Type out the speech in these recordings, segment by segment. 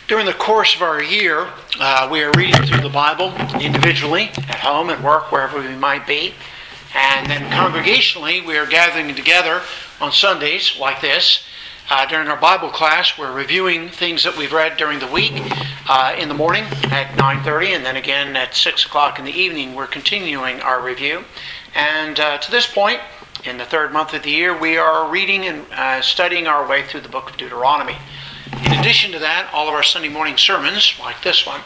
During the course of our year, we are reading through the Bible individually, at home, at work, wherever we might be. And then congregationally, we are gathering together on Sundays like this. During our Bible class, we're reviewing things that we've read during the week in the morning at 9:30, and then again at 6 o'clock in the evening, we're continuing our review. And to this point, in the third month of the year, we are reading and studying our way through the book of Deuteronomy. In addition to that, all of our Sunday morning sermons, like this one,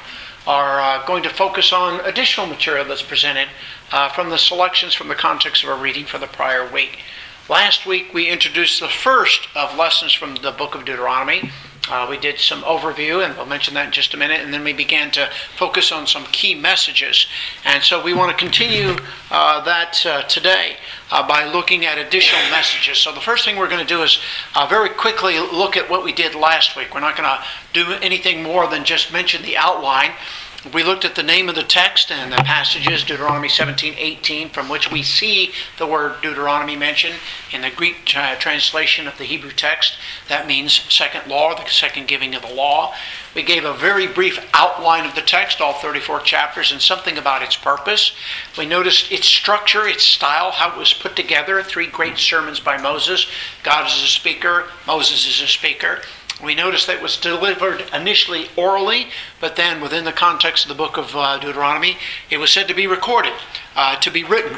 are going to focus on additional material that's presented from the selections from the context of our reading for the prior week. Last week, we introduced the first of lessons from the book of Deuteronomy. We did some overview, and we'll mention that in just a minute, and then we began to focus on some key messages. And so we want to continue that today by looking at additional messages. So the first thing we're going to do is very quickly look at what we did last week. We're not going to do anything more than just mention the outline. We looked at the name of the text and the passages, Deuteronomy 17:18, from which we see the word Deuteronomy mentioned in the Greek translation of the Hebrew text. That means second law, the second giving of the law. We gave a very brief outline of the text, all 34 chapters, and something about its purpose. We noticed its structure, its style, how it was put together. 3 great sermons by Moses. God is a speaker, Moses is a speaker. We noticed that it was delivered initially orally, but then within the context of the book of Deuteronomy, it was said to be recorded, to be written,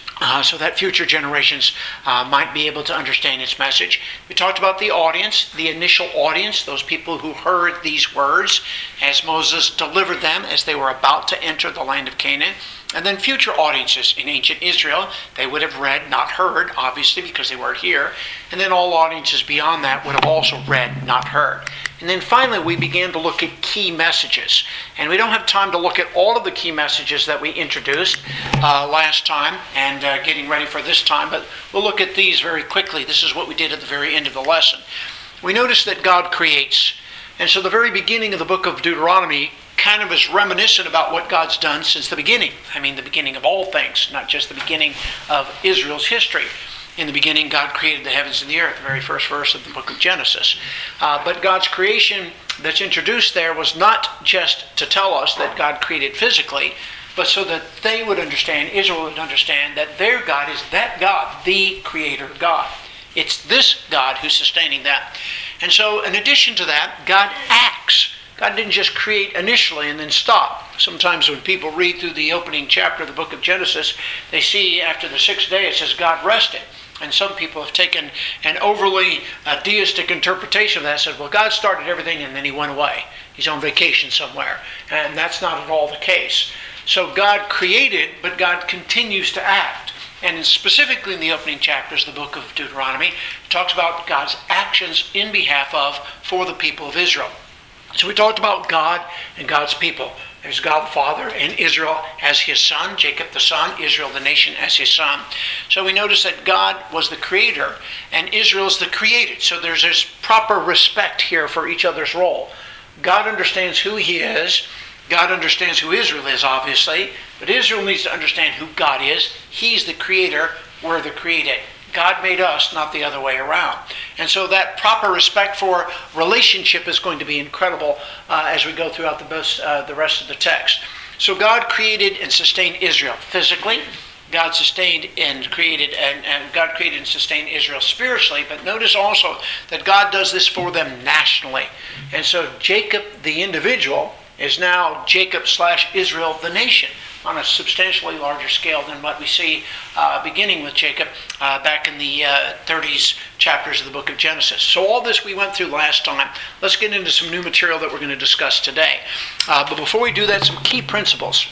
so that future generations might be able to understand its message. We talked about the audience, the initial audience, those people who heard these words as Moses delivered them as they were about to enter the land of Canaan. And then future audiences in ancient Israel, they would have read, not heard, obviously, because they weren't here. And then all audiences beyond that would have also read, not heard. And then finally, we began to look at key messages. And we don't have time to look at all of the key messages that we introduced last time and getting ready for this time, but we'll look at these very quickly. This is what we did at the very end of the lesson. We noticed that God creates. And so the very beginning of the book of Deuteronomy kind of is reminiscent about what God's done since the beginning. I mean, the beginning of all things, not just the beginning of Israel's history. In the beginning, God created the heavens and the earth, the very first verse of the book of Genesis. But God's creation that's introduced there was not just to tell us that God created physically, but so that they would understand, Israel would understand, that their God is that God, the Creator God. It's this God who's sustaining that. And so, in addition to that, God acts. God didn't just create initially and then stop. Sometimes when people read through the opening chapter of the book of Genesis, they see after the 6th day it says God rested. And some people have taken an overly deistic interpretation of that and said, well, God started everything and then he went away. He's on vacation somewhere. And that's not at all the case. So God created, but God continues to act. And specifically in the opening chapters of the book of Deuteronomy, it talks about God's actions in behalf of, for the people of Israel. So we talked about God and God's people. There's God the Father and Israel as his son, Jacob the son, Israel the nation as his son. So we notice that God was the creator and Israel is the created. So there's this proper respect here for each other's role. God understands who he is. God understands who Israel is, obviously. But Israel needs to understand who God is. He's the creator. We're the created. God made us, not the other way around. And so that proper respect for relationship is going to be incredible as we go throughout the rest of the text. So God created and sustained Israel physically. God sustained and created, and God created and sustained Israel spiritually. But notice also that God does this for them nationally. And so Jacob, the individual, is now Jacob/Israel, the nation, on a substantially larger scale than what we see beginning with Jacob back in the 30s chapters of the book of Genesis. So all this we went through last time. Let's get into some new material that we're going to discuss today. But before we do that, some key principles.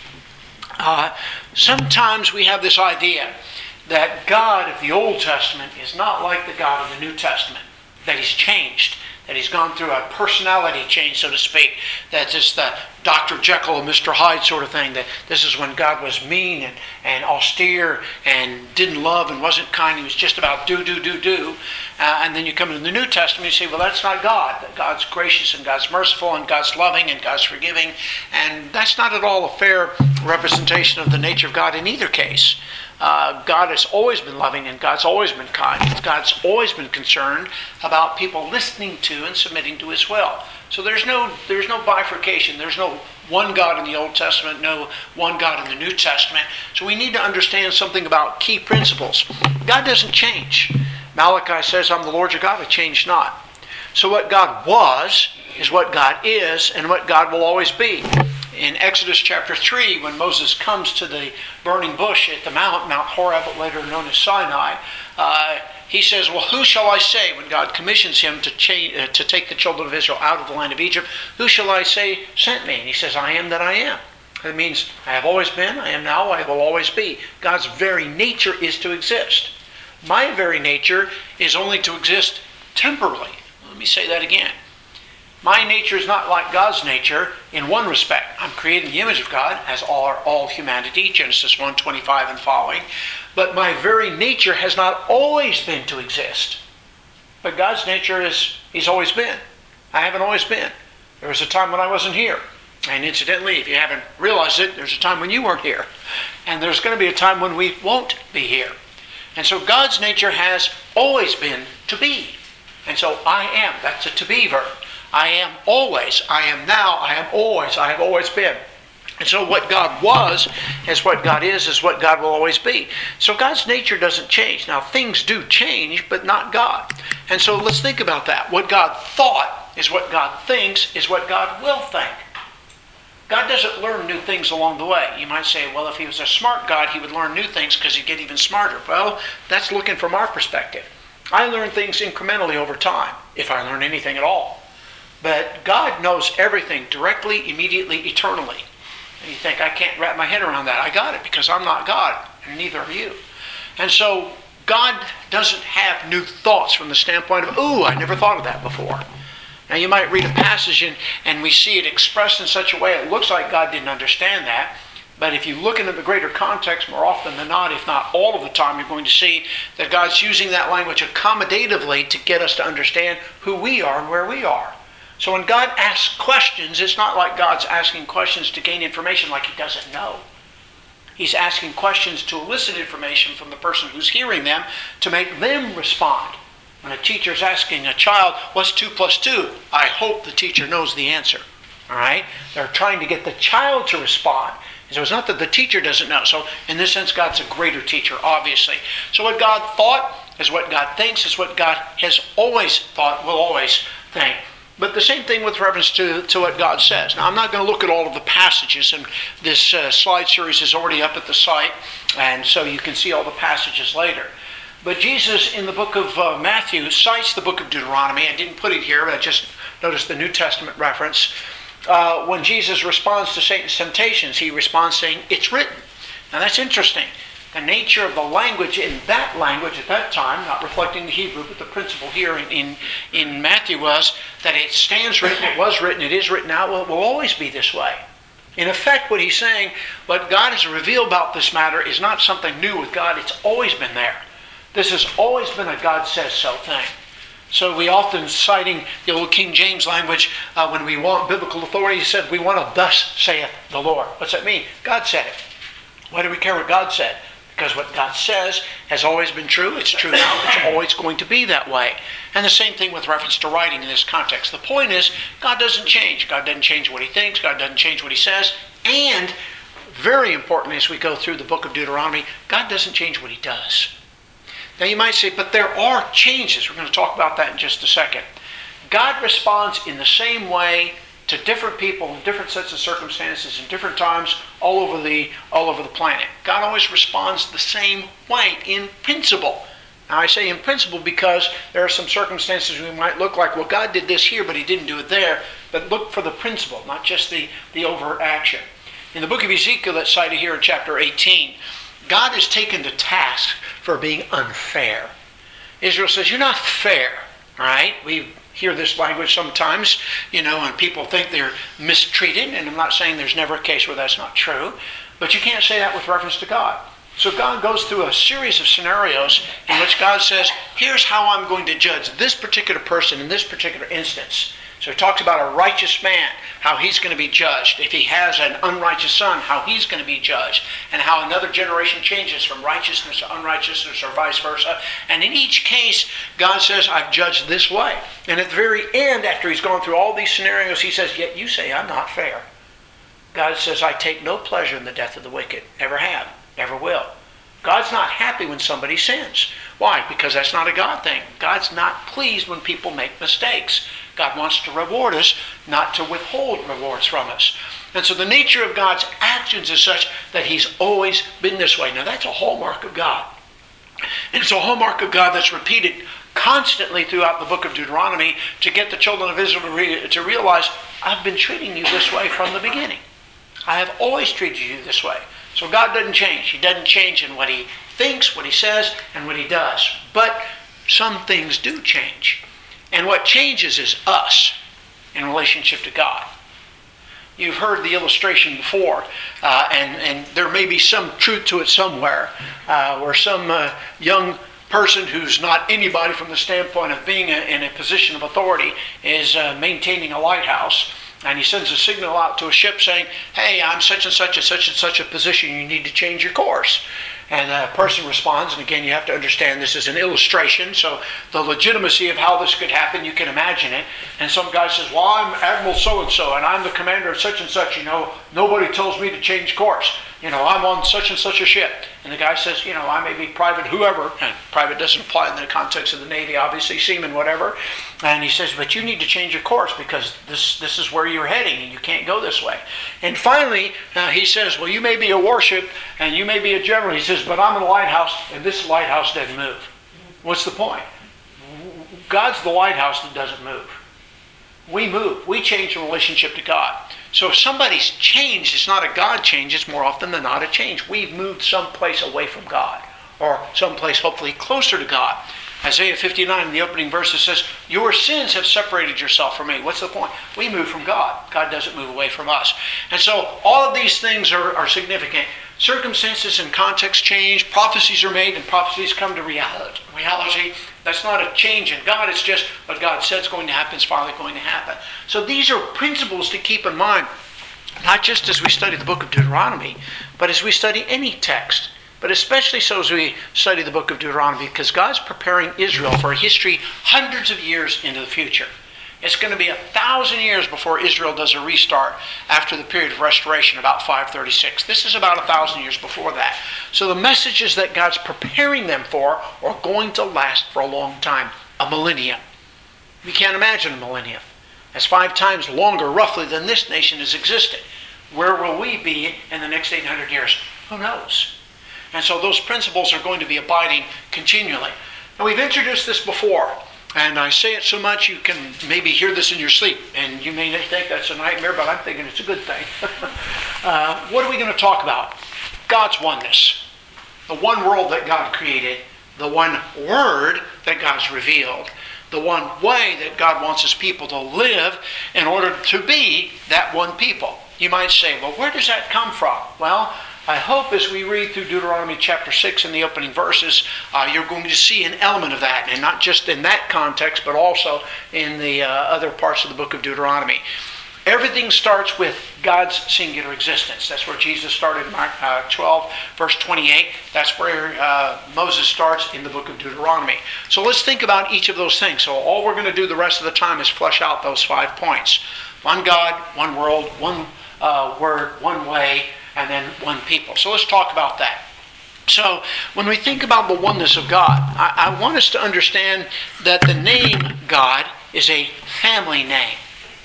Sometimes we have this idea that God of the Old Testament is not like the God of the New Testament, that he's changed, that he's gone through a personality change, so to speak, that it's the Dr. Jekyll and Mr. Hyde sort of thing, that this is when God was mean and austere and didn't love and wasn't kind, he was just about do. And then you come into the New Testament and you say, well, that's not God. That God's gracious and God's merciful and God's loving and God's forgiving. And that's not at all a fair representation of the nature of God in either case. God has always been loving and God's always been kind. God's always been concerned about people listening to and submitting to his will. So there's no bifurcation. There's no one God in the Old Testament, no one God in the New Testament. So we need to understand something about key principles. God doesn't change. Malachi says, I'm the Lord your God, I change not. So what God was is what God is, and what God will always be. In Exodus chapter 3, when Moses comes to the burning bush at the Mount Horeb, later known as Sinai, he says, well, who shall I say, when God commissions him to take the children of Israel out of the land of Egypt, who shall I say sent me? And he says, I am that I am. That means I have always been, I am now, I will always be. God's very nature is to exist. My very nature is only to exist temporally. Let me say that again. My nature is not like God's nature in one respect. I'm created in the image of God, as are all humanity, Genesis 1:25 and following. But my very nature has not always been to exist. But God's nature is, He's always been. I haven't always been. There was a time when I wasn't here. And incidentally, if you haven't realized it, there's a time when you weren't here. And there's going to be a time when we won't be here. And so God's nature has always been to be. And so I am, that's a to be verb. I am always, I am now, I am always, I have always been. And so what God was is what God is what God will always be. So God's nature doesn't change. Now things do change, but not God. And so let's think about that. What God thought is what God thinks is what God will think. God doesn't learn new things along the way. You might say, well, if He was a smart God, He would learn new things because He'd get even smarter. Well, that's looking from our perspective. I learn things incrementally over time, if I learn anything at all. But God knows everything directly, immediately, eternally. And you think, I can't wrap my head around that. I got it because I'm not God, and neither are you. And so God doesn't have new thoughts from the standpoint of, ooh, I never thought of that before. Now you might read a passage and we see it expressed in such a way it looks like God didn't understand that. But if you look into the greater context, more often than not, if not all of the time, you're going to see that God's using that language accommodatively to get us to understand who we are and where we are. So when God asks questions, it's not like God's asking questions to gain information like He doesn't know. He's asking questions to elicit information from the person who's hearing them to make them respond. When a teacher's asking a child, what's 2 plus 2? I hope the teacher knows the answer. All right? They're trying to get the child to respond. So it's not that the teacher doesn't know. So in this sense, God's a greater teacher, obviously. So what God thought is what God thinks, is what God has always thought, will always think. But the same thing with reference to what God says. Now, I'm not going to look at all of the passages, and this slide series is already up at the site, and so you can see all the passages later. But Jesus, in the book of Matthew, cites the book of Deuteronomy. I didn't put it here, but I just noticed the New Testament reference. When Jesus responds to Satan's temptations, he responds saying, it's written. Now that's interesting. The nature of the language in that language at that time, not reflecting the Hebrew, but the principle here in Matthew was that it stands written, it was written, it is written now, well, it will always be this way. In effect, what he's saying, what God has revealed about this matter is not something new with God, it's always been there. This has always been a God says so thing. So we often, citing the old King James language, when we want biblical authority, he said, we want a thus saith the Lord. What's that mean? God said it. Why do we care what God said? Because what God says has always been true. It's true now. It's always going to be that way. And the same thing with reference to writing in this context. The point is, God doesn't change. God doesn't change what He thinks. God doesn't change what He says. And, very importantly, as we go through the book of Deuteronomy, God doesn't change what He does. Now you might say, but there are changes. We're going to talk about that in just a second. God responds in the same way to different people in different sets of circumstances in different times all over the planet. God always responds the same way in principle. Now I say in principle because there are some circumstances we might look like, well, God did this here, but He didn't do it there. But look for the principle, not just the overt action. In the book of Ezekiel that's cited here in chapter 18, God is taken to task for being unfair. Israel says, you're not fair, all right? We hear this language sometimes, and people think they're mistreated, and I'm not saying there's never a case where that's not true, but you can't say that with reference to God. So God goes through a series of scenarios in which God says, here's how I'm going to judge this particular person in this particular instance. So he talks about a righteous man, how he's going to be judged. If he has an unrighteous son, how he's going to be judged. And how another generation changes from righteousness to unrighteousness or vice versa. And in each case, God says, I've judged this way. And at the very end, after he's gone through all these scenarios, he says, yet you say I'm not fair. God says, I take no pleasure in the death of the wicked. Never have, never will. God's not happy when somebody sins. Why? Because that's not a God thing. God's not pleased when people make mistakes. God wants to reward us, not to withhold rewards from us. And so the nature of God's actions is such that he's always been this way. Now that's a hallmark of God. And it's a hallmark of God that's repeated constantly throughout the book of Deuteronomy to get the children of Israel to realize, I've been treating you this way from the beginning. I have always treated you this way. So God doesn't change. He doesn't change in what he thinks, what he says, and what he does. But some things do change. And what changes is us in relationship to God. You've heard the illustration before, and there may be some truth to it somewhere, where some young person who's not anybody from the standpoint of being in a position of authority is maintaining a lighthouse. And he sends a signal out to a ship saying, hey, I'm such and such a position. You need to change your course. And the person responds, and again, you have to understand this is an illustration, so the legitimacy of how this could happen, you can imagine it. And some guy says, well, I'm Admiral so-and-so, and I'm the commander of such and such, nobody tells me to change course. I'm on such and such a ship. And the guy says, I may be private whoever, and private doesn't apply in the context of the Navy, obviously, seaman, whatever. And he says, but you need to change your course because this is where you're heading and you can't go this way. And finally, he says, well, you may be a warship and you may be a general. He says, but I'm a lighthouse and this lighthouse doesn't move. What's the point? God's the lighthouse that doesn't move. We move. We change in relationship to God. So if somebody's changed, it's not a God change, it's more often than not a change. We've moved someplace away from God, or someplace hopefully closer to God. Isaiah 59 in the opening verses says, your sins have separated yourself from me. What's the point? We move from God. God doesn't move away from us. And so all of these things are significant. Circumstances and context change. Prophecies are made and prophecies come to reality. That's not a change in God. It's just what God said is going to happen is finally going to happen. So these are principles to keep in mind, not just as we study the book of Deuteronomy, but as we study any text. But especially so as we study the book of Deuteronomy, because God's preparing Israel for a history hundreds of years into the future. It's going to be 1,000 years before Israel does a restart after the period of restoration, about 536. This is about 1,000 years before that. So the messages that God's preparing them for are going to last for a long time, a millennium. We can't imagine a millennium. That's 5 times longer, roughly, than this nation has existed. Where will we be in the next 800 years? Who knows? And so those principles are going to be abiding continually. Now we've introduced this before, and I say it so much you can maybe hear this in your sleep, and you may think that's a nightmare, but I'm thinking it's a good thing. What are we going to talk about? God's oneness. The one world that God created, the one word that God's revealed, the one way that God wants his people to live in order to be that one people. You might say, well, where does that come from? Well, I hope as we read through Deuteronomy chapter 6 in the opening verses, you're going to see an element of that, and not just in that context, but also in the other parts of the book of Deuteronomy. Everything starts with God's singular existence. That's where Jesus started in Mark 12, verse 28. That's where Moses starts in the book of Deuteronomy. So let's think about each of those things. So all we're going to do the rest of the time is flesh out those 5 points. One God, one world, one word, one way, and then one people. So let's talk about that. So when we think about the oneness of God, I want us to understand that the name God is a family name.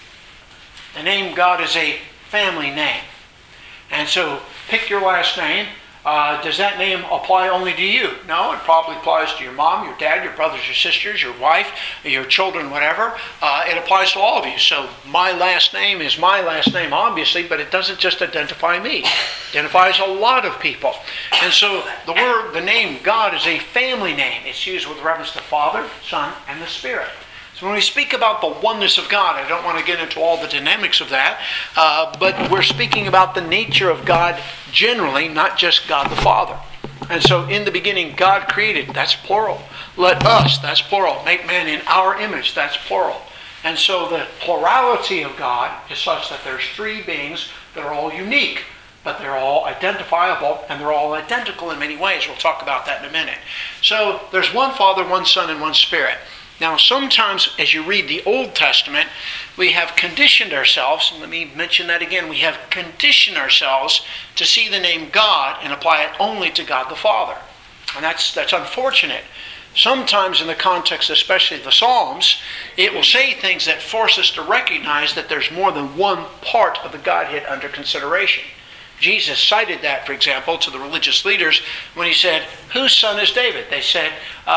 The name God is a family name. And so pick your last name. Does that name apply only to you? No, it probably applies to your mom, your dad, your brothers, your sisters, your wife, your children, whatever. It applies to all of you. So my last name is my last name, obviously, but it doesn't just identify me. It identifies a lot of people. And so the name God is a family name. It's used with reference to Father, Son, and the Spirit. So when we speak about the oneness of God, I don't want to get into all the dynamics of that, but we're speaking about the nature of God generally, not just God the Father. And so in the beginning, God created, that's plural. Let us, that's plural. Make man in our image, that's plural. And so the plurality of God is such that there's three beings that are all unique, but they're all identifiable and they're all identical in many ways. We'll talk about that in a minute. So there's one Father, one Son, and one Spirit. Now sometimes as you read the Old Testament, we have conditioned ourselves, and let me mention that again, we have conditioned ourselves to see the name God and apply it only to God the Father. And that's unfortunate. Sometimes in the context, especially of the Psalms, it will say things that force us to recognize that there's more than one part of the Godhead under consideration. Jesus cited that, for example, to the religious leaders when he said, whose son is David? They said,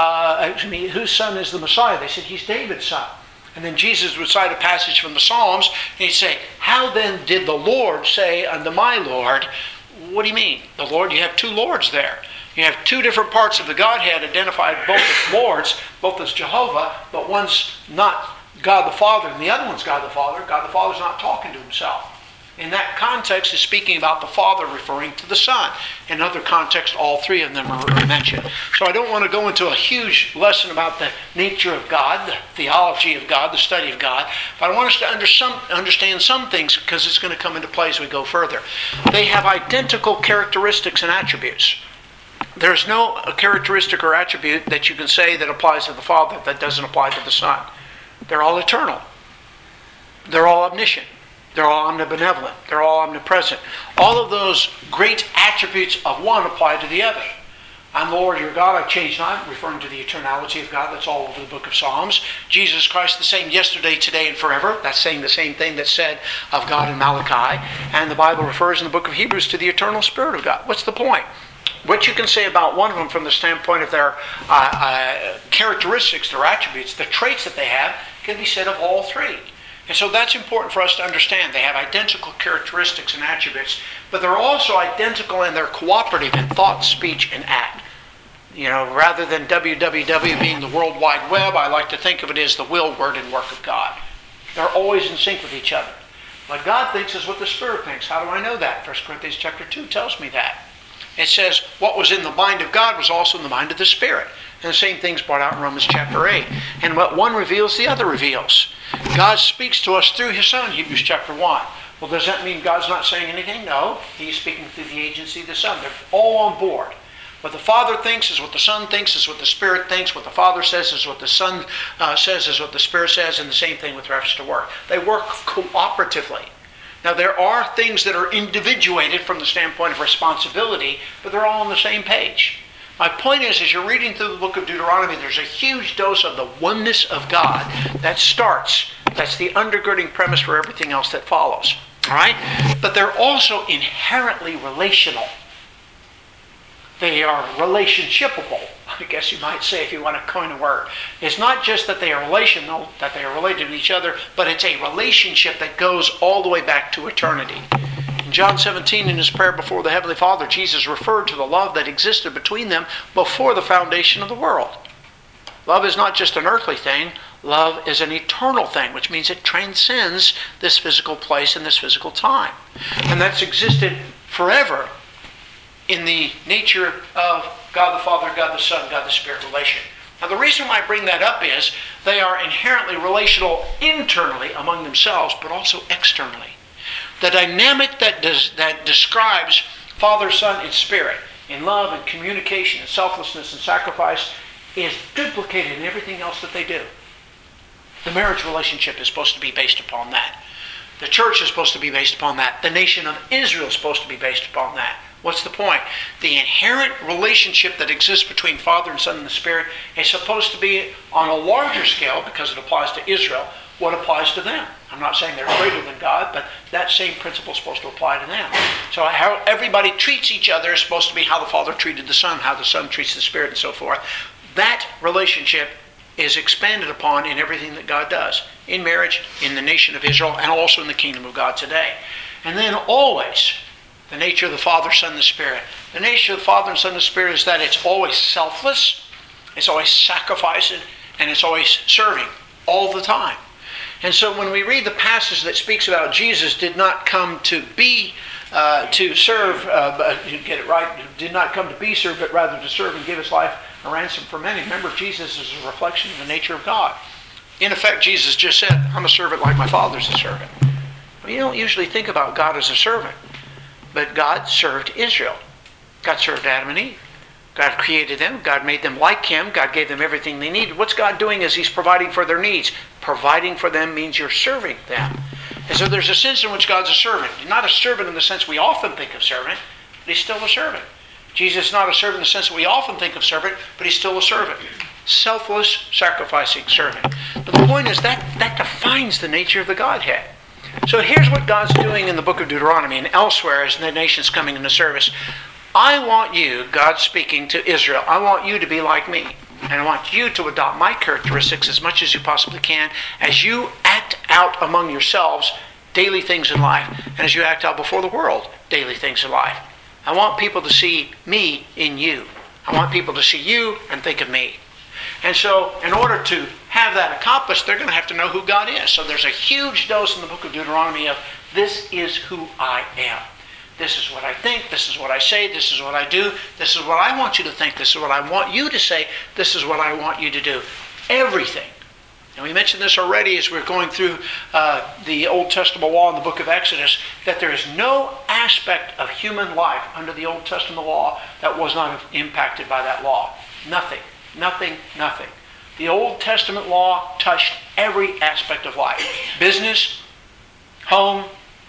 whose son is the Messiah? They said, he's David's son. And then Jesus would cite a passage from the Psalms, and he'd say, how then did the Lord say unto my Lord? What do you mean? The Lord, you have two Lords there. You have two different parts of the Godhead identified both as Lords, both as Jehovah, but one's not God the Father and the other one's God the Father. God the Father's not talking to himself. In that context, is speaking about the Father referring to the Son. In other contexts, all three of them are mentioned. So I don't want to go into a huge lesson about the nature of God, the theology of God, the study of God, but I want us to understand some things because it's going to come into play as we go further. They have identical characteristics and attributes. There's no characteristic or attribute that you can say that applies to the Father that doesn't apply to the Son. They're all eternal. They're all omniscient. They're all omnibenevolent. They're all omnipresent. All of those great attributes of one apply to the other. I'm the Lord your God, I change not, referring to the eternality of God. That's all over the book of Psalms. Jesus Christ the same yesterday, today, and forever. That's saying the same thing that's said of God in Malachi. And the Bible refers in the book of Hebrews to the eternal Spirit of God. What's the point? What you can say about one of them from the standpoint of their characteristics, their attributes, the traits that they have, can be said of all three. And so that's important for us to understand. They have identical characteristics and attributes, but they're also identical and they're cooperative in thought, speech, and act. You know, rather than www being the World Wide Web, I like to think of it as the will, word, and work of God. They're always in sync with each other. What God thinks is what the Spirit thinks. How do I know that? 1 Corinthians chapter 2 tells me that. It says, what was in the mind of God was also in the mind of the Spirit. And the same thing's brought out in Romans chapter 8. And what one reveals, the other reveals. God speaks to us through His Son, Hebrews chapter 1. Well, does that mean God's not saying anything? No. He's speaking through the agency of the Son. They're all on board. What the Father thinks is what the Son thinks, is what the Spirit thinks. What the Father says is what the Son says, is what the Spirit says, and the same thing with reference to work. They work cooperatively. Now, there are things that are individuated from the standpoint of responsibility, but they're all on the same page. My point is, as you're reading through the book of Deuteronomy, there's a huge dose of the oneness of God that starts. That's the undergirding premise for everything else that follows. All right? But they're also inherently relational. They are relationshipable, I guess you might say, if you want to coin a word. It's not just that they are relational, that they are related to each other, but it's a relationship that goes all the way back to eternity. In John 17, in his prayer before the Heavenly Father, Jesus referred to the love that existed between them before the foundation of the world. Love is not just an earthly thing. Love is an eternal thing, which means it transcends this physical place and this physical time. And that's existed forever in the nature of God the Father, God the Son, God the Spirit relation. Now the reason why I bring that up is they are inherently relational internally among themselves, but also externally. The dynamic that describes Father, Son, and Spirit in love and communication and selflessness and sacrifice is duplicated in everything else that they do. The marriage relationship is supposed to be based upon that. The church is supposed to be based upon that. The nation of Israel is supposed to be based upon that. What's the point? The inherent relationship that exists between Father and Son and the Spirit is supposed to be on a larger scale, because it applies to Israel, what applies to them. I'm not saying they're greater than God, but that same principle is supposed to apply to them. So how everybody treats each other is supposed to be how the Father treated the Son, how the Son treats the Spirit, and so forth. That relationship is expanded upon in everything that God does, in marriage, in the nation of Israel, and also in the kingdom of God today. And then always, the nature of the Father, Son, and the Spirit. The nature of the Father and Son and the Spirit is that it's always selfless, it's always sacrificing, and it's always serving all the time. And so when we read the passage that speaks about Jesus did not come to be to serve, you get it right, did not come to be served, but rather to serve and give his life a ransom for many. Remember, Jesus is a reflection of the nature of God. In effect, Jesus just said, I'm a servant like my Father's a servant. Well, you don't usually think about God as a servant. But God served Israel. God served Adam and Eve. God created them. God made them like Him. God gave them everything they needed. What's God doing is He's providing for their needs. Providing for them means you're serving them. And so there's a sense in which God's a servant. He's not a servant in the sense we often think of servant, but He's still a servant. Jesus is not a servant in the sense that we often think of servant, but He's still a servant. Selfless, sacrificing servant. But the point is that defines the nature of the Godhead. So here's what God's doing in the book of Deuteronomy and elsewhere as the nation's coming into service. I want you, God speaking to Israel, I want you to be like me. And I want you to adopt my characteristics as much as you possibly can as you act out among yourselves daily things in life and as you act out before the world daily things in life. I want people to see me in you. I want people to see you and think of me. And so in order to have that accomplished, they're going to have to know who God is. So there's a huge dose in the book of Deuteronomy of this is who I am. This is what I think, this is what I say, this is what I do, this is what I want you to think, this is what I want you to say, this is what I want you to do. Everything. And we mentioned this already as we're going through the Old Testament law in the book of Exodus, that there is no aspect of human life under the Old Testament law that was not impacted by that law. Nothing. Nothing, nothing. The Old Testament law touched every aspect of life. Business, home,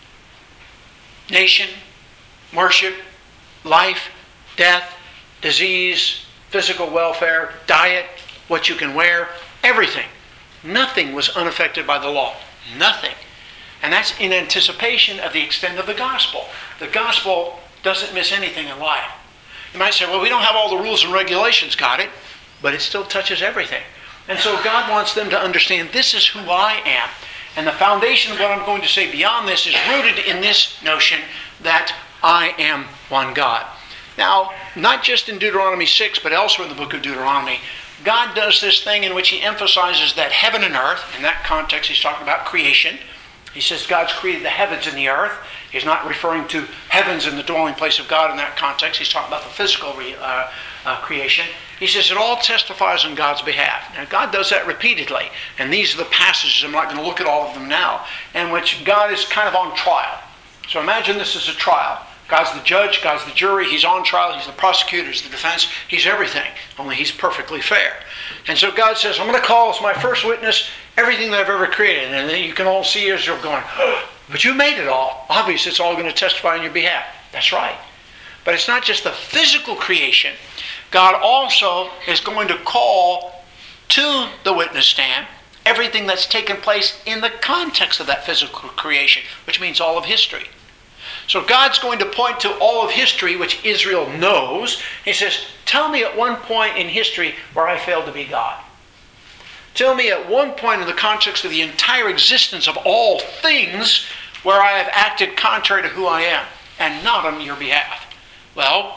nation, worship, life, death, disease, physical welfare, diet, what you can wear, everything. Nothing was unaffected by the law. Nothing. And that's in anticipation of the extent of the gospel. The gospel doesn't miss anything in life. You might say, well, we don't have all the rules and regulations. Got it. But it still touches everything. And so God wants them to understand this is who I am. And the foundation of what I'm going to say beyond this is rooted in this notion that I am one God. Now, not just in Deuteronomy 6, but elsewhere in the book of Deuteronomy, God does this thing in which He emphasizes that heaven and earth, in that context He's talking about creation. He says God's created the heavens and the earth. He's not referring to heavens in the dwelling place of God in that context. He's talking about the physical creation. He says it all testifies on God's behalf. Now, God does that repeatedly. And these are the passages, I'm not going to look at all of them now, in which God is kind of on trial. So imagine this is a trial. God's the judge, God's the jury, He's on trial, He's the prosecutor, He's the defense, He's everything. Only He's perfectly fair. And so God says, I'm going to call as my first witness everything that I've ever created. And then you can all see Israel going, oh, but you made it all. Obviously, it's all going to testify on your behalf. That's right. But it's not just the physical creation. God also is going to call to the witness stand everything that's taken place in the context of that physical creation, which means all of history. So God's going to point to all of history, which Israel knows. He says, tell me at one point in history where I failed to be God. Tell me at one point in the context of the entire existence of all things where I have acted contrary to who I am and not on your behalf. Well,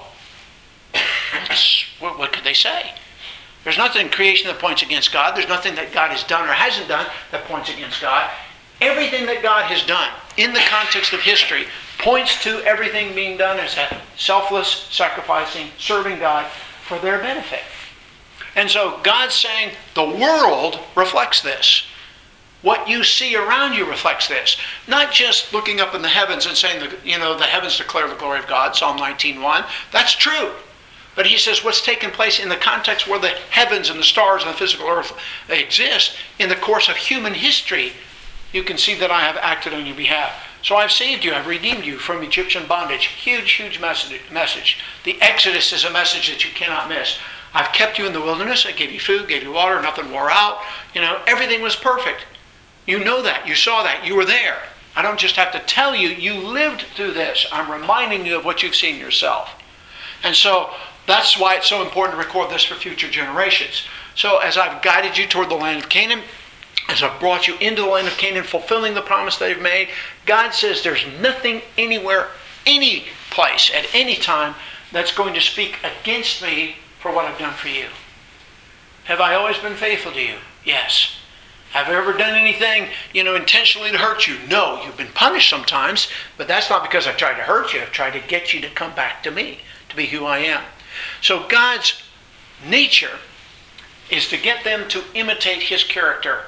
what could they say? There's nothing in creation that points against God. There's nothing that God has done or hasn't done that points against God. Everything that God has done in the context of history points to everything being done as a selfless, sacrificing, serving God for their benefit. And so God's saying the world reflects this. What you see around you reflects this. Not just looking up in the heavens and saying, the heavens declare the glory of God, Psalm 19:1. That's true. But he says what's taken place in the context where the heavens and the stars and the physical earth exist in the course of human history, you can see that I have acted on your behalf. So I've saved you, I've redeemed you from Egyptian bondage. Huge, huge message. The Exodus is a message that you cannot miss. I've kept you in the wilderness, I gave you food, gave you water, nothing wore out. Everything was perfect. You know that, you saw that, you were there. I don't just have to tell you, you lived through this. I'm reminding you of what you've seen yourself. And so that's why it's so important to record this for future generations. So as I've guided you toward the land of Canaan, as I've brought you into the land of Canaan, fulfilling the promise they've made, God says there's nothing anywhere, any place, at any time, that's going to speak against me for what I've done for you. Have I always been faithful to you? Yes. Have I ever done anything, intentionally to hurt you? No. You've been punished sometimes, but that's not because I've tried to hurt you. I've tried to get you to come back to me, to be who I am. So God's nature is to get them to imitate His character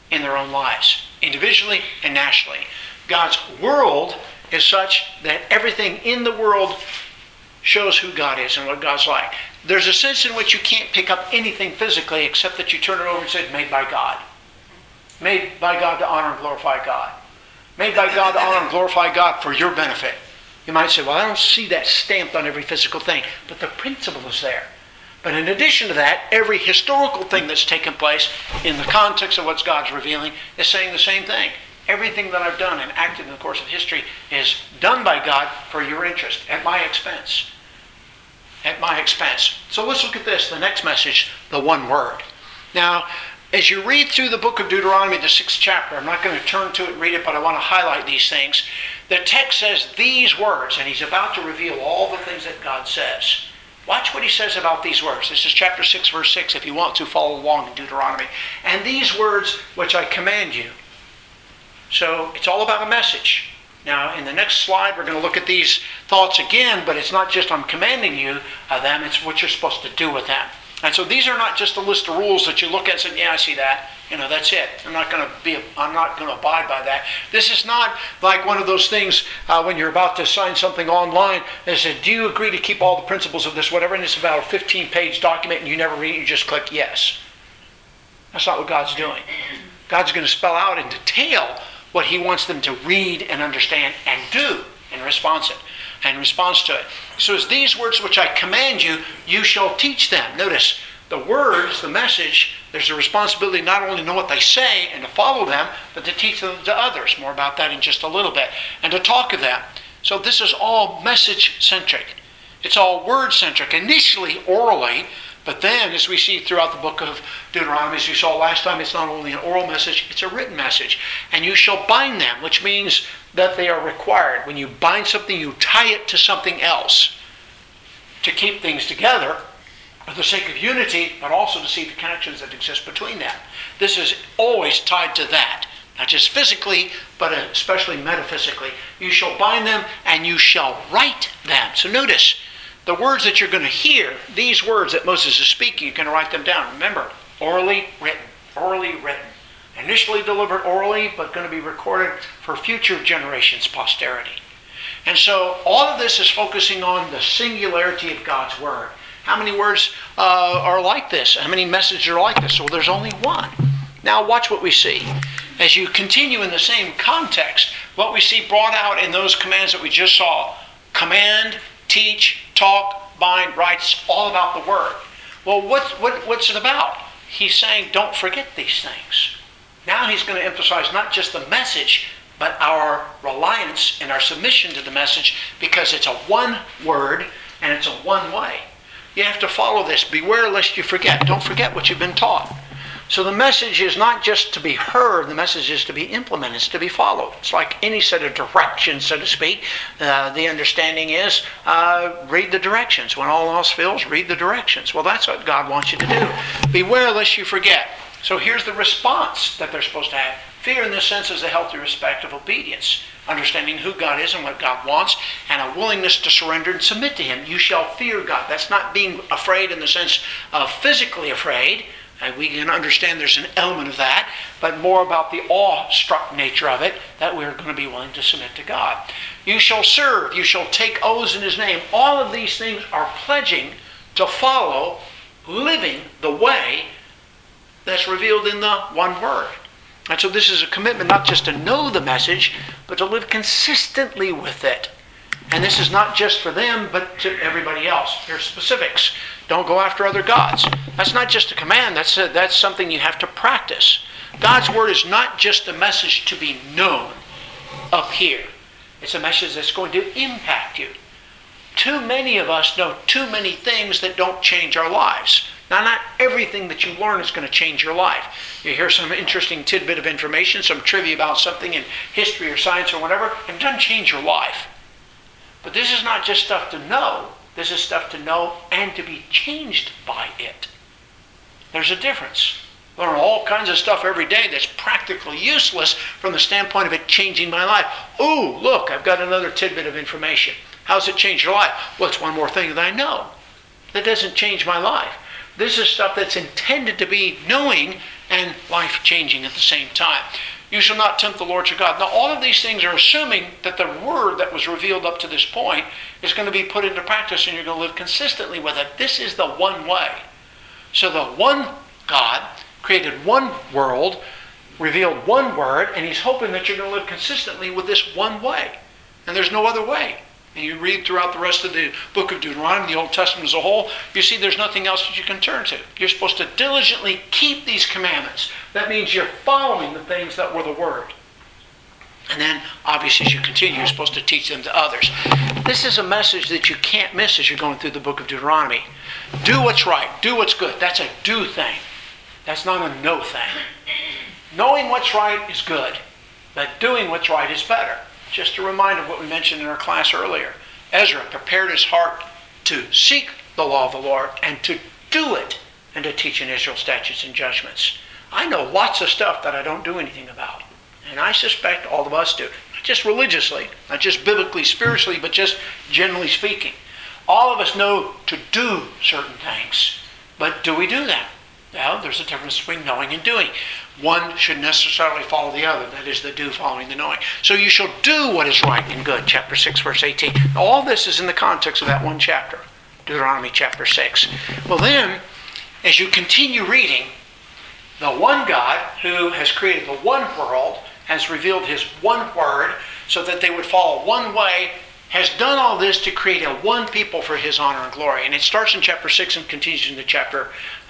in their own lives, individually and nationally. God's world is such that everything in the world shows who God is and what God's like. There's a sense in which you can't pick up anything physically except that you turn it over and say, made by God. Made by God to honor and glorify God. Made by God to honor and glorify God for your benefit. You might say, well, I don't see that stamped on every physical thing, but the principle is there. But in addition to that, every historical thing that's taken place in the context of what God's revealing is saying the same thing. Everything that I've done and acted in the course of history is done by God for your interest, at my expense. At my expense. So let's look at this, the next message, the one word. Now, as you read through the book of Deuteronomy, the 6th chapter, I'm not going to turn to it and read it, but I want to highlight these things. The text says these words, and he's about to reveal all the things that God says. Watch what he says about these words. This is chapter 6, verse 6, if you want to follow along in Deuteronomy. And these words which I command you. So it's all about a message. Now, in the next slide, we're going to look at these thoughts again, but it's not just I'm commanding you them, it's what you're supposed to do with them. And so these are not just a list of rules that you look at and say, yeah, I see that. That's it. I'm not going to abide by that. This is not like one of those things when you're about to sign something online that says, do you agree to keep all the principles of this, whatever, and it's about a 15-page document and you never read it, you just click yes. That's not what God's doing. God's going to spell out in detail what he wants them to read and understand and do in response to it. So it's these words which I command you, you shall teach them. Notice, the words, the message, there's a responsibility not only to know what they say and to follow them, but to teach them to others. More about that in just a little bit. And to talk of them. So this is all message-centric. It's all word-centric. Initially, orally, but then, as we see throughout the book of Deuteronomy, as you saw last time, it's not only an oral message, it's a written message. And you shall bind them, which means that they are required. When you bind something, you tie it to something else to keep things together for the sake of unity, but also to see the connections that exist between them. This is always tied to that. Not just physically, but especially metaphysically. You shall bind them and you shall write them. So notice, the words that you're going to hear, these words that Moses is speaking, you're going to write them down. Remember, orally written. Orally written. Initially delivered orally, but going to be recorded for future generations' posterity. And so all of this is focusing on the singularity of God's word. How many words are like this? How many messages are like this? Well, there's only one. Now watch what we see. As you continue in the same context, what we see brought out in those commands that we just saw, command, teach, talk, bind, write, it's all about the word. Well, what's it about? He's saying, don't forget these things. Now he's going to emphasize not just the message, but our reliance and our submission to the message, because it's a one word and it's a one way. You have to follow this. Beware lest you forget. Don't forget what you've been taught. So the message is not just to be heard, the message is to be implemented, it's to be followed. It's like any set of directions, so to speak. The understanding is, read the directions. When all else fails, read the directions. Well, that's what God wants you to do. Beware lest you forget. So here's the response that they're supposed to have. Fear in this sense is a healthy respect of obedience. Understanding who God is and what God wants, and a willingness to surrender and submit to him. You shall fear God. That's not being afraid in the sense of physically afraid. We can understand there's an element of that, but more about the awe-struck nature of it, that we're going to be willing to submit to God. You shall serve. You shall take oaths in his name. All of these things are pledging to follow, living the way that's revealed in the one word. And so this is a commitment not just to know the message, but to live consistently with it. And this is not just for them, but to everybody else. There's specifics. Don't go after other gods. That's not just a command. That's something you have to practice. God's word is not just a message to be known up here. It's a message that's going to impact you. Too many of us know too many things that don't change our lives. Now, not everything that you learn is going to change your life. You hear some interesting tidbit of information, some trivia about something in history or science or whatever, and it doesn't change your life. But this is not just stuff to know. This is stuff to know and to be changed by it. There's a difference. Learn all kinds of stuff every day that's practically useless from the standpoint of it changing my life. Ooh, look, I've got another tidbit of information. How's it change your life? Well, it's one more thing that I know. That doesn't change my life. This is stuff that's intended to be knowing and life-changing at the same time. You shall not tempt the Lord your God. Now, all of these things are assuming that the word that was revealed up to this point is going to be put into practice and you're going to live consistently with it. This is the one way. So the one God created one world, revealed one word, and he's hoping that you're going to live consistently with this one way. And there's no other way. And you read throughout the rest of the book of Deuteronomy, the Old Testament as a whole, you see there's nothing else that you can turn to. You're supposed to diligently keep these commandments. That means you're following the things that were the Word. And then, obviously, as you continue, you're supposed to teach them to others. This is a message that you can't miss as you're going through the book of Deuteronomy. Do what's right. Do what's good. That's a do thing. That's not a no thing. Knowing what's right is good, but doing what's right is better. Just a reminder of what we mentioned in our class earlier. Ezra prepared his heart to seek the law of the Lord and to do it and to teach in Israel statutes and judgments. I know lots of stuff that I don't do anything about. And I suspect all of us do. Not just religiously, not just biblically, spiritually, but just generally speaking. All of us know to do certain things. But do we do them? Well, there's a difference between knowing and doing. One should necessarily follow the other. That is the do following the knowing. So you shall do what is right and good. Chapter 6, verse 18. All this is in the context of that one chapter. Deuteronomy chapter 6. Well then, as you continue reading, the one God who has created the one world, has revealed his one word so that they would follow one way, has done all this to create a one people for his honor and glory. And it starts in chapter 6 and continues into chapter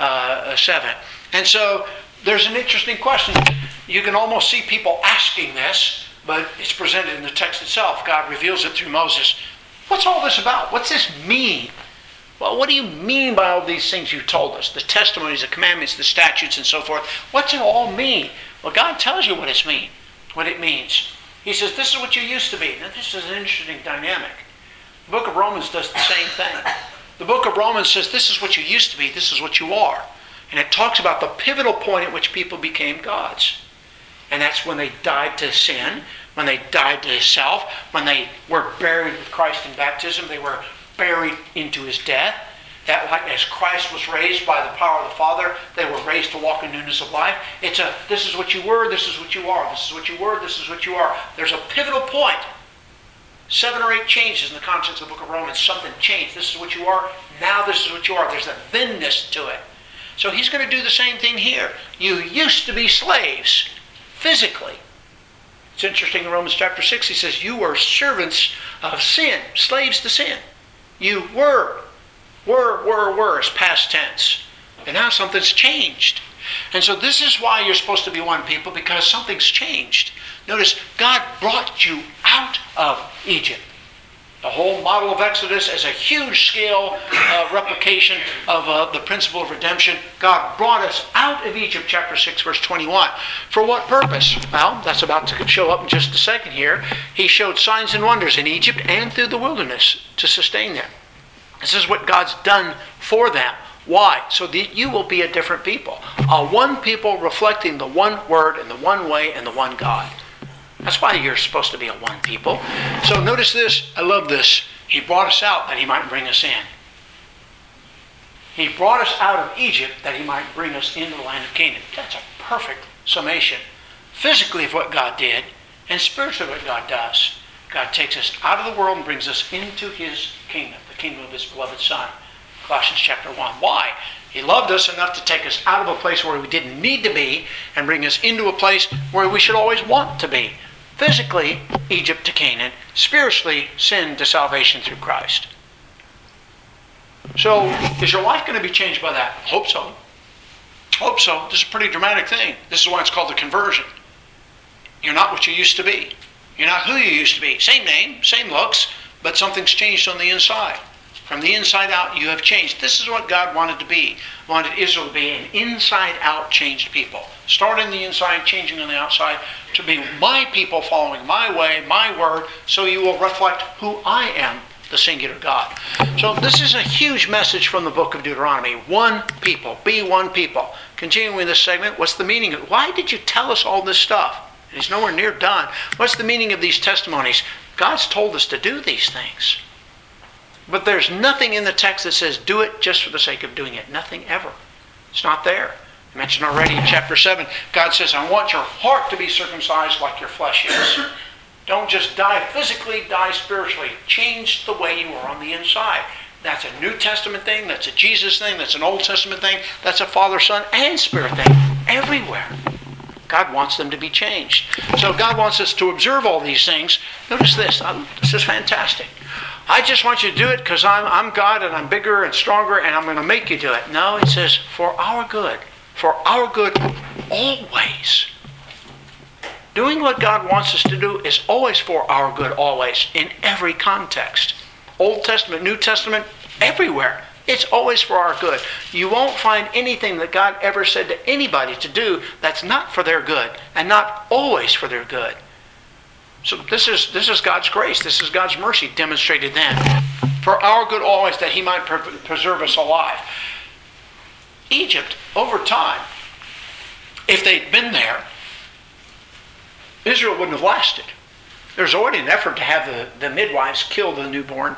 7. And so there's an interesting question. You can almost see people asking this, but it's presented in the text itself. God reveals it through Moses. What's all this about? What's this mean? Well, what do you mean by all these things you've told us? The testimonies, the commandments, the statutes, and so forth. What's it all mean? Well, God tells you what it means. He says, this is what you used to be. Now, this is an interesting dynamic. The book of Romans does the same thing. The book of Romans says, this is what you used to be, this is what you are. And it talks about the pivotal point at which people became gods. And that's when they died to sin, when they died to self, when they were buried with Christ in baptism, they were buried into his death. That like as Christ was raised by the power of the Father, they were raised to walk in newness of life. It's a, this is what you were, this is what you are, this is what you were, this is what you are. There's a pivotal point. 7 or 8 changes in the context of the book of Romans. Something changed. This is what you are, now this is what you are. There's a thenness to it. So he's going to do the same thing here. You used to be slaves, physically. It's interesting in Romans chapter 6, he says, you were servants of sin, slaves to sin. You were is past tense. And now something's changed. And so this is why you're supposed to be one people, because something's changed. Notice, God brought you out of Egypt. The whole model of Exodus as a huge scale replication of the principle of redemption. God brought us out of Egypt, chapter 6, verse 21. For what purpose? Well, that's about to show up in just a second here. He showed signs and wonders in Egypt and through the wilderness to sustain them. This is what God's done for them. Why? So that you will be a different people. A one people reflecting the one word and the one way and the one God. That's why you're supposed to be a one people. So notice this. I love this. He brought us out that he might bring us in. He brought us out of Egypt that he might bring us into the land of Canaan. That's a perfect summation. Physically of what God did and spiritually what God does. God takes us out of the world and brings us into his kingdom, the kingdom of his beloved Son. Colossians chapter 1. Why? He loved us enough to take us out of a place where we didn't need to be and bring us into a place where we should always want to be. Physically, Egypt to Canaan. Spiritually, sin to salvation through Christ. So, is your life going to be changed by that? Hope so. Hope so. This is a pretty dramatic thing. This is why it's called the conversion. You're not what you used to be. You're not who you used to be. Same name, same looks, but something's changed on the inside. From the inside out, you have changed. This is what God wanted to be. Wanted Israel to be an inside-out changed people. Start in the inside, changing on the outside, to be my people following my way, my word, so you will reflect who I am, the singular God. So this is a huge message from the book of Deuteronomy. One people. Be one people. Continuing this segment, what's the meaning of it? Why did you tell us all this stuff? And he's nowhere near done. What's the meaning of these testimonies? God's told us to do these things. But there's nothing in the text that says do it just for the sake of doing it. Nothing ever. It's not there. I mentioned already in chapter 7, God says, I want your heart to be circumcised like your flesh is. Don't just die physically, die spiritually. Change the way you are on the inside. That's a New Testament thing, that's a Jesus thing, that's an Old Testament thing, that's a Father, Son, and Spirit thing. Everywhere. God wants them to be changed. So God wants us to observe all these things. Notice this. This is fantastic. I just want you to do it because I'm God and I'm bigger and stronger and I'm going to make you do it. No, it says for our good. For our good always. Doing what God wants us to do is always for our good always, in every context. Old Testament, New Testament, everywhere. It's always for our good. You won't find anything that God ever said to anybody to do that's not for their good and not always for their good. So this is God's grace. This is God's mercy demonstrated then. For our good always, that He might preserve us alive. Egypt, over time, if they'd been there, Israel wouldn't have lasted. There's already an effort to have the midwives kill the newborn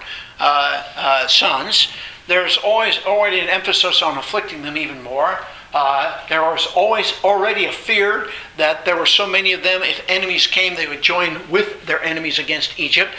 sons. There's already an emphasis on afflicting them even more. There was already a fear that there were so many of them, if enemies came, they would join with their enemies against Egypt.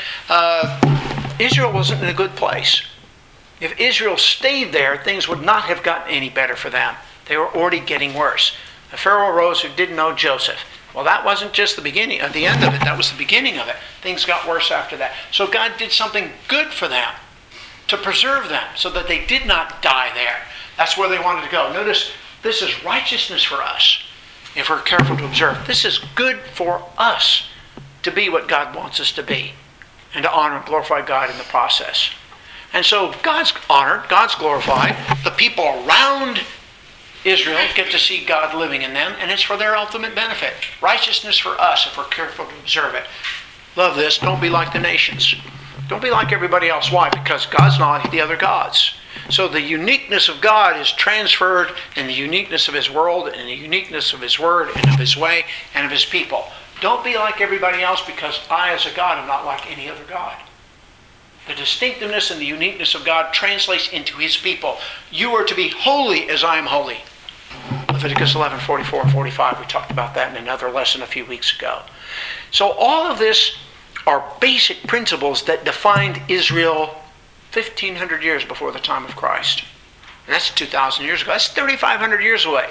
Israel wasn't in a good place. If Israel stayed there, things would not have gotten any better for them. They were already getting worse. The Pharaoh arose who didn't know Joseph. Well, that wasn't just the beginning, the end of it. That was the beginning of it. Things got worse after that. So God did something good for them to preserve them so that they did not die there. That's where they wanted to go. Notice, this is righteousness for us if we're careful to observe. This is good for us to be what God wants us to be and to honor and glorify God in the process. And so God's honored, God's glorified. The people around Israel get to see God living in them, and it's for their ultimate benefit. Righteousness for us if we're careful to observe it. Love this. Don't be like the nations. Don't be like everybody else. Why? Because God's not like the other gods. So the uniqueness of God is transferred in the uniqueness of His world, and the uniqueness of His word, and of His way, and of His people. Don't be like everybody else because I, as a God, am not like any other God. The distinctiveness and the uniqueness of God translates into His people. You are to be holy as I am holy. Leviticus 11, 44 and 45. We talked about that in another lesson a few weeks ago. So all of this are basic principles that defined Israel 1,500 years before the time of Christ. And that's 2,000 years ago. That's 3,500 years away.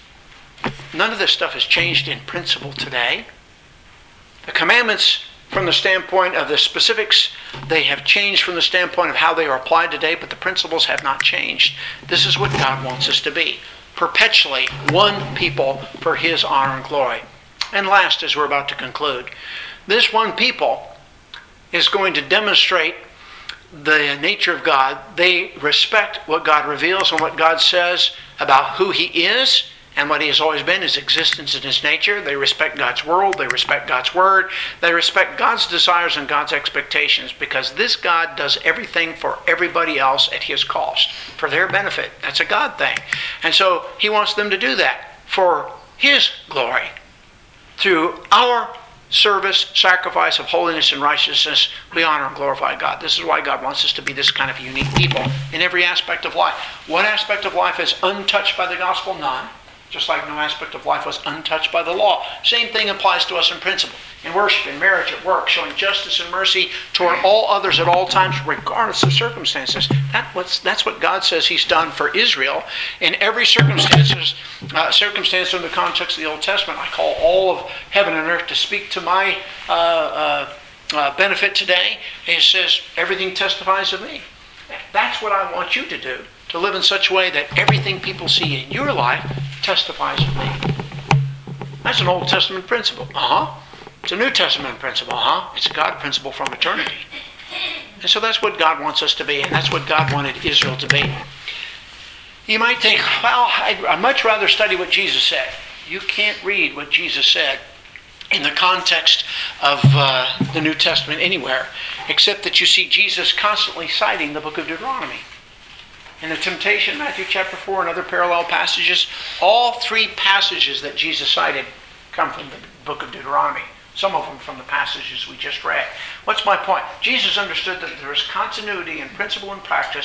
None of this stuff has changed in principle today. The commandments, from the standpoint of the specifics, they have changed from the standpoint of how they are applied today, but the principles have not changed. This is what God wants us to be. Perpetually one people for His honor and glory. And last, as we're about to conclude, this one people is going to demonstrate the nature of God. They respect what God reveals and what God says about who He is and what He has always been, His existence and His nature. They respect God's world. They respect God's word. They respect God's desires and God's expectations, because this God does everything for everybody else at His cost, for their benefit. That's a God thing. And so He wants them to do that for His glory. Through our service, sacrifice of holiness and righteousness, we honor and glorify God. This is why God wants us to be this kind of unique people in every aspect of life. What aspect of life is untouched by the gospel? None. Just like no aspect of life was untouched by the law. Same thing applies to us in principle. In worship, in marriage, at work, showing justice and mercy toward all others at all times, regardless of circumstances. That's what God says He's done for Israel in every circumstance in the context of the Old Testament. I call all of heaven and earth to speak to my benefit today. And He says, everything testifies of me. That's what I want you to do, to live in such a way that everything people see in your life testifies of me. That's an Old Testament principle. It's a New Testament principle. It's a God principle from eternity. And so that's what God wants us to be, and that's what God wanted Israel to be. You might think, well, I'd much rather study what Jesus said. You can't read what Jesus said in the context of the New Testament anywhere, except that you see Jesus constantly citing the book of Deuteronomy. In the temptation, Matthew chapter 4, and other parallel passages, all three passages that Jesus cited come from the book of Deuteronomy. Some of them from the passages we just read. What's my point? Jesus understood that there is continuity in principle and practice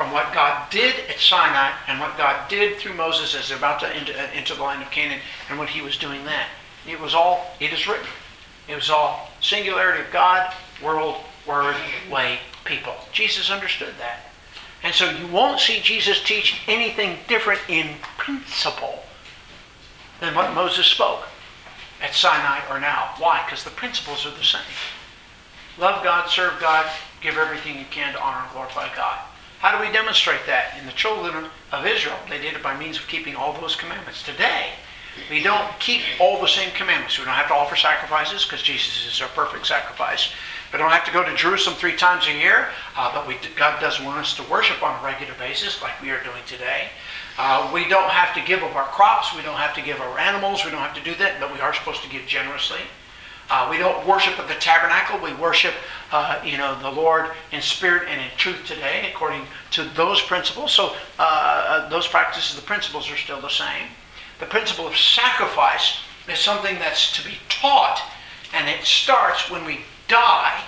from what God did at Sinai and what God did through Moses as they're about to enter the land of Canaan and what he was doing then. It is written. It was all singularity of God, world, word, way, people. Jesus understood that. And so you won't see Jesus teach anything different in principle than what Moses spoke at Sinai or now. Why? Because the principles are the same. Love God, serve God, give everything you can to honor and glorify God. How do we demonstrate that? In the children of Israel, they did it by means of keeping all those commandments. Today, we don't keep all the same commandments. We don't have to offer sacrifices because Jesus is our perfect sacrifice. We don't have to go to Jerusalem 3 times a year, but God does want us to worship on a regular basis like we are doing today. We don't have to give of our crops. We don't have to give our animals. We don't have to do that, but we are supposed to give generously. We don't worship at the tabernacle. We worship the Lord in spirit and in truth today according to those principles. So those practices, the principles are still the same. The principle of sacrifice is something that's to be taught, and it starts when we die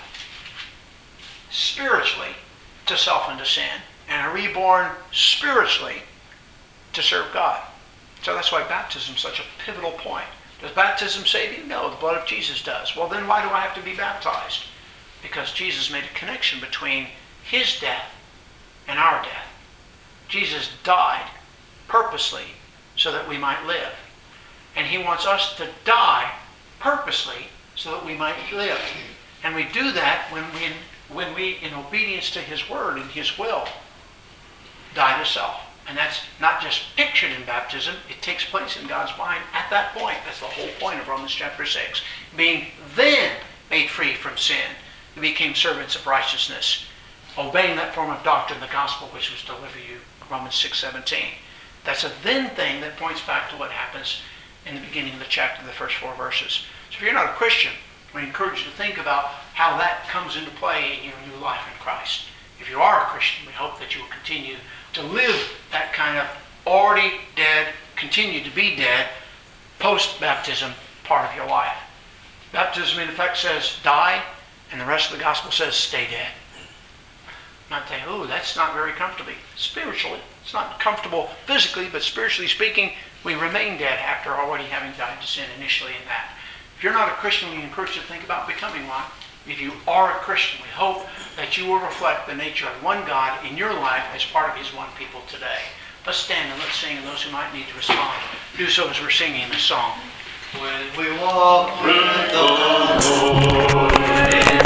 spiritually to self and to sin, and are reborn spiritually to serve God. So that's why baptism is such a pivotal point. Does baptism save you? No, the blood of Jesus does. Well, then why do I have to be baptized? Because Jesus made a connection between his death and our death. Jesus died purposely so that we might live. And he wants us to die purposely so that we might live. And we do that when we, in obedience to his word and his will, die to self. And that's not just pictured in baptism, it takes place in God's mind at that point. That's the whole point of Romans chapter 6. Being then made free from sin, we became servants of righteousness, obeying that form of doctrine, the gospel which was delivered to you, Romans 6:17. That's a then thing that points back to what happens in the beginning of the chapter, the first 4 verses. So if you're not a Christian, we encourage you to think about how that comes into play in your new life in Christ. If you are a Christian, we hope that you will continue to live that kind of already dead, continue to be dead, post-baptism part of your life. Baptism in effect says die, and the rest of the gospel says stay dead. Not saying, that's not very comfortable. Spiritually, it's not comfortable physically, but spiritually speaking, we remain dead after already having died to sin initially in that. If you're not a Christian, we encourage you to think about becoming one. If you are a Christian, we hope that you will reflect the nature of one God in your life as part of his one people today. Let's stand and let's sing, and those who might need to respond, do so as we're singing this song. When we walk through the